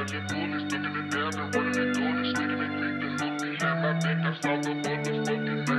dodging bullets, looking it down and running it, doing it, sticking it, creeping, looking at my back, I saw the motherfucking